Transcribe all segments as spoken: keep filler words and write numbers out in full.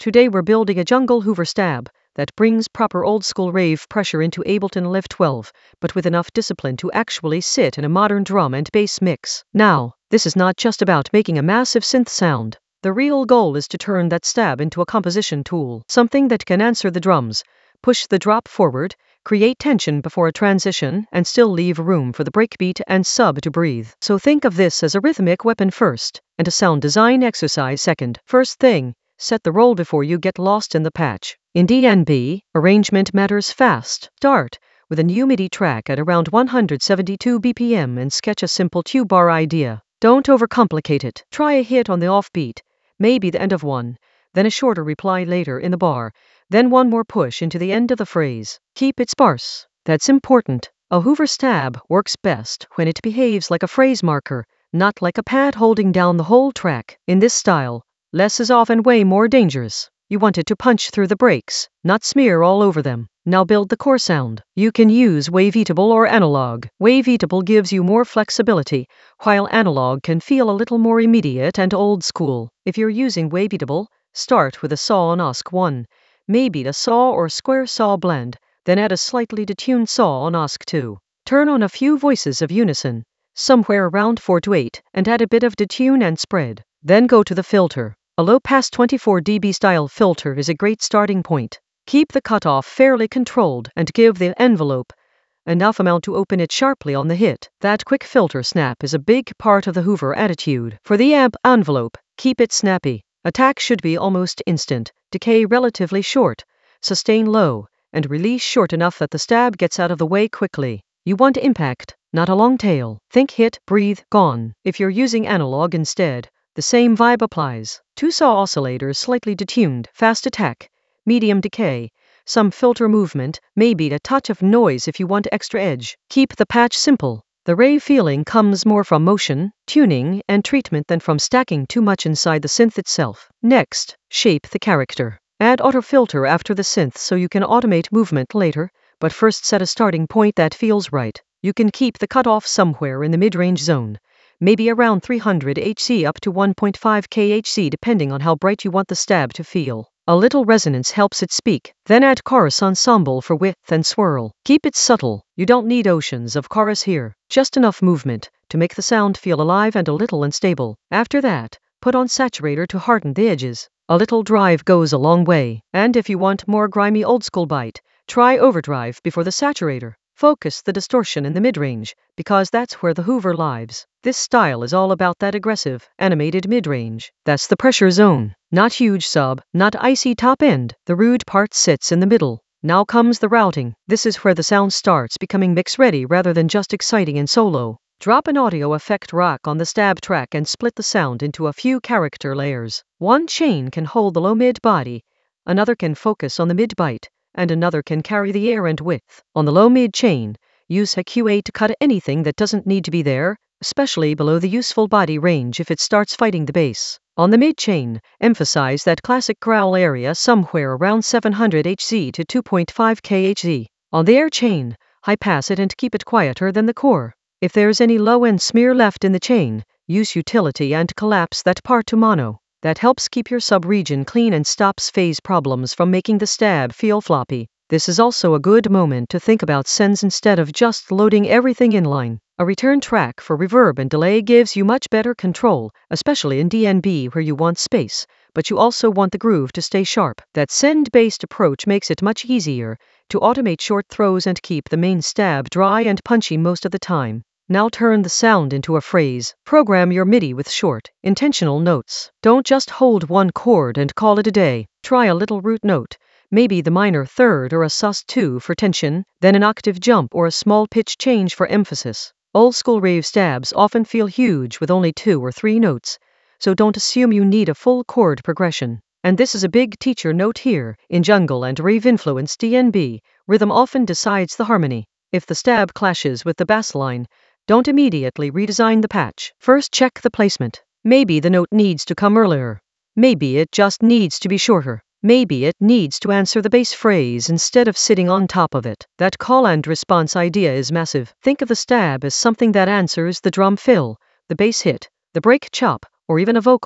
Today we're building a jungle Hoover stab that brings proper old-school rave pressure into Ableton Live twelve, but with enough discipline to actually sit in a modern drum and bass mix. Now, this is not just about making a massive synth sound. The real goal is to turn that stab into a composition tool, something that can answer the drums, push the drop forward, create tension before a transition, and still leave room for the breakbeat and sub to breathe. So think of this as a rhythmic weapon first, and a sound design exercise second. First thing, set the roll before you get lost in the patch. In D N B, arrangement matters fast. Start with a new MIDI track at around one hundred seventy-two B P M and sketch a simple two bar idea. Don't overcomplicate it. Try a hit on the offbeat, maybe the end of one, then a shorter reply later in the bar, then one more push into the end of the phrase. Keep it sparse. That's important. A Hoover stab works best when it behaves like a phrase marker, not like a pad holding down the whole track. In this style, less is often way more dangerous. You want it to punch through the breaks, not smear all over them. Now build the core sound. You can use waveatable or analog. Waveatable gives you more flexibility, while analog can feel a little more immediate and old school. If you're using waveatable, start with a saw on O S C one. Maybe a saw or square saw blend, then add a slightly detuned saw on O S C two. Turn on a few voices of unison, somewhere around four to eight, and add a bit of detune and spread. Then go to the filter. A low-pass twenty-four D B style filter is a great starting point. Keep the cutoff fairly controlled and give the envelope enough amount to open it sharply on the hit. That quick filter snap is a big part of the Hoover attitude. For the amp envelope, keep it snappy. Attack should be almost instant, decay relatively short, sustain low, and release short enough that the stab gets out of the way quickly. You want impact, not a long tail. Think hit, breathe, gone. If you're using analog instead, the same vibe applies. Two saw oscillators slightly detuned, fast attack, medium decay, some filter movement, maybe a touch of noise if you want extra edge. Keep the patch simple. The rave feeling comes more from motion, tuning, and treatment than from stacking too much inside the synth itself. Next, shape the character. Add autofilter after the synth so you can automate movement later, but first set a starting point that feels right. You can keep the cutoff somewhere in the mid-range zone, maybe around three hundred hertz up to one point five kilohertz depending on how bright you want the stab to feel. A little resonance helps it speak. Then add chorus ensemble for width and swirl. Keep it subtle. You don't need oceans of chorus here, just enough movement to make the sound feel alive and a little unstable. After that, put on saturator to harden the edges. A little drive goes a long way. And if you want more grimy old school bite, try overdrive before the saturator. Focus the distortion in the mid-range, because that's where the Hoover lives. This style is all about that aggressive, animated mid-range. That's the pressure zone. Not huge sub, not icy top end. The rude part sits in the middle. Now comes the routing. This is where the sound starts becoming mix-ready rather than just exciting and solo. Drop an audio effect rack on the stab track and split the sound into a few character layers. One chain can hold the low-mid body, another can focus on the mid-bite, and another can carry the air and width. On the low-mid chain, use a Q A to cut anything that doesn't need to be there, especially below the useful body range if it starts fighting the bass. On the mid-chain, emphasize that classic growl area somewhere around seven hundred hertz to two point five kilohertz. On the air chain, high-pass it and keep it quieter than the core. If there's any low-end smear left in the chain, use utility and collapse that part to mono. That helps keep your sub-region clean and stops phase problems from making the stab feel floppy. This is also a good moment to think about sends instead of just loading everything inline. A return track for reverb and delay gives you much better control, especially in D N B where you want space, but you also want the groove to stay sharp. That send-based approach makes it much easier to automate short throws and keep the main stab dry and punchy most of the time. Now turn the sound into a phrase. Program your MIDI with short, intentional notes. Don't just hold one chord and call it a day. Try a little root note, maybe the minor third or a sus two for tension, then an octave jump or a small pitch change for emphasis. Old school rave stabs often feel huge with only two or three notes, so don't assume you need a full chord progression. And this is a big teacher note here. In jungle and rave-influenced D N B, rhythm often decides the harmony. If the stab clashes with the bass line, don't immediately redesign the patch. First check the placement. Maybe the note needs to come earlier. Maybe it just needs to be shorter. Maybe it needs to answer the bass phrase instead of sitting on top of it. That call and response idea is massive. Think of the stab as something that answers the drum fill, the bass hit, the break chop, or even a vocal.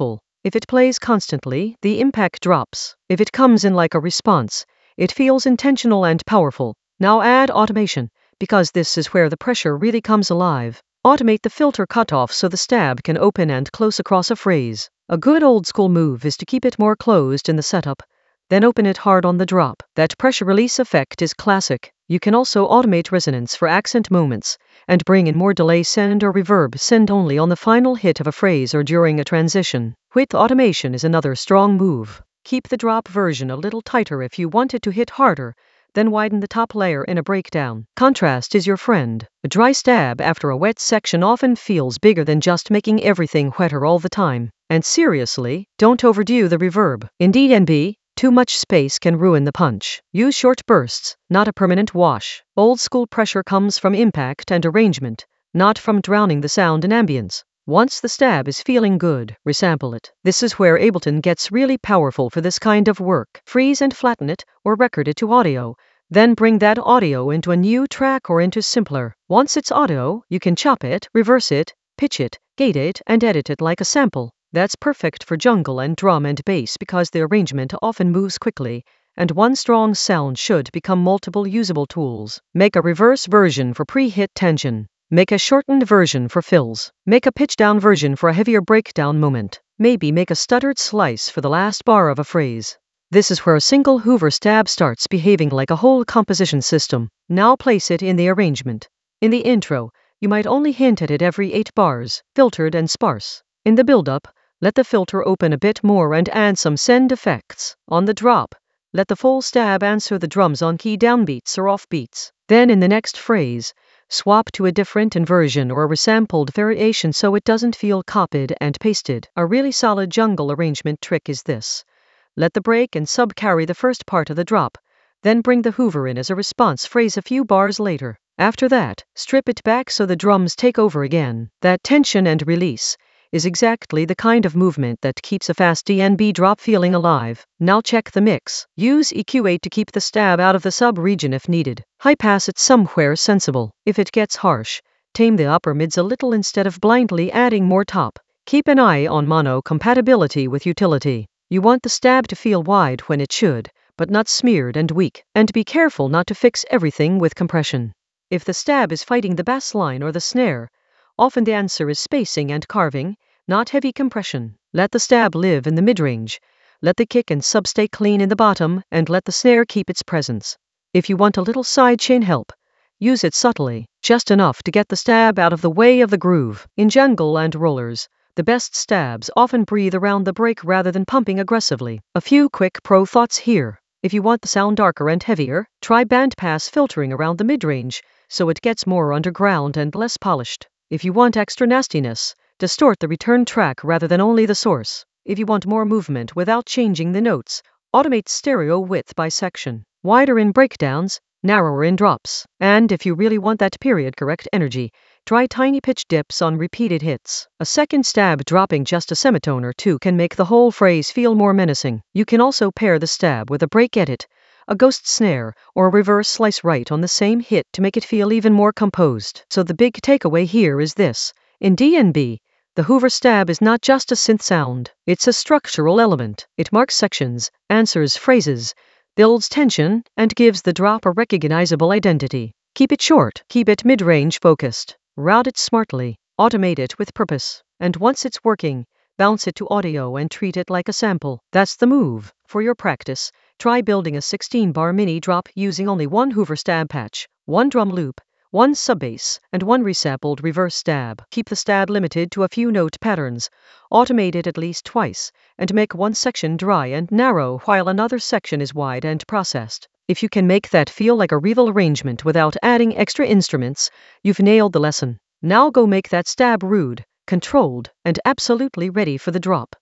If it plays constantly, the impact drops. If it comes in like a response, it feels intentional and powerful. Now add automation, because this is where the pressure really comes alive. Automate the filter cutoff so the stab can open and close across a phrase. A good old school move is to keep it more closed in the setup, then open it hard on the drop. That pressure release effect is classic. You can also automate resonance for accent moments, and bring in more delay send or reverb send only on the final hit of a phrase or during a transition. Width automation is another strong move. Keep the drop version a little tighter if you want it to hit harder, then widen the top layer in a breakdown. Contrast is your friend. A dry stab after a wet section often feels bigger than just making everything wetter all the time. And seriously, don't overdo the reverb. In D N B, too much space can ruin the punch. Use short bursts, not a permanent wash. Old school pressure comes from impact and arrangement, not from drowning the sound in ambience. Once the stab is feeling good, resample it. This is where Ableton gets really powerful for this kind of work. Freeze and flatten it, or record it to audio. Then bring that audio into a new track or into Simpler. Once it's audio, you can chop it, reverse it, pitch it, gate it, and edit it like a sample. That's perfect for jungle and drum and bass because the arrangement often moves quickly, and one strong sound should become multiple usable tools. Make a reverse version for pre-hit tension. Make a shortened version for fills. Make a pitch-down version for a heavier breakdown moment. Maybe make a stuttered slice for the last bar of a phrase. This is where a single Hoover stab starts behaving like a whole composition system. Now place it in the arrangement. In the intro, you might only hint at it every eight bars, filtered and sparse. In the build-up, let the filter open a bit more and add some send effects. On the drop, let the full stab answer the drums on key downbeats or offbeats. Then in the next phrase, swap to a different inversion or a resampled variation so it doesn't feel copied and pasted. A really solid jungle arrangement trick is this. Let the break and sub carry the first part of the drop, then bring the Hoover in as a response phrase a few bars later. After that, strip it back so the drums take over again. That tension and release is exactly the kind of movement that keeps a fast D N B drop feeling alive. Now check the mix. Use E Q eight to keep the stab out of the sub-region if needed. High pass it somewhere sensible. If it gets harsh, tame the upper mids a little instead of blindly adding more top. Keep an eye on mono compatibility with utility. You want the stab to feel wide when it should, but not smeared and weak. And be careful not to fix everything with compression. If the stab is fighting the bass line or the snare, often the answer is spacing and carving, not heavy compression. Let the stab live in the mid-range. Let the kick and sub stay clean in the bottom, and let the snare keep its presence. If you want a little sidechain help, use it subtly, just enough to get the stab out of the way of the groove. In jungle and rollers, the best stabs often breathe around the break rather than pumping aggressively. A few quick pro thoughts here. If you want the sound darker and heavier, try bandpass filtering around the mid-range, so it gets more underground and less polished. If you want extra nastiness, distort the return track rather than only the source. If you want more movement without changing the notes, automate stereo width by section. Wider in breakdowns, narrower in drops. And if you really want that period correct energy, try tiny pitch dips on repeated hits. A second stab dropping just a semitone or two can make the whole phrase feel more menacing. You can also pair the stab with a break edit, a ghost snare, or a reverse slice right on the same hit to make it feel even more composed. So the big takeaway here is this. In D N B, the Hoover stab is not just a synth sound. It's a structural element. It marks sections, answers phrases, builds tension, and gives the drop a recognizable identity. Keep it short, keep it mid-range focused, route it smartly, automate it with purpose, and once it's working, bounce it to audio and treat it like a sample. That's the move. For your practice, try building a sixteen bar mini drop using only one Hoover stab patch, one drum loop, one sub-bass, and one resampled reverse stab. Keep the stab limited to a few note patterns, automate it at least twice, and make one section dry and narrow while another section is wide and processed. If you can make that feel like a real arrangement without adding extra instruments, you've nailed the lesson. Now go make that stab rude, controlled, and absolutely ready for the drop.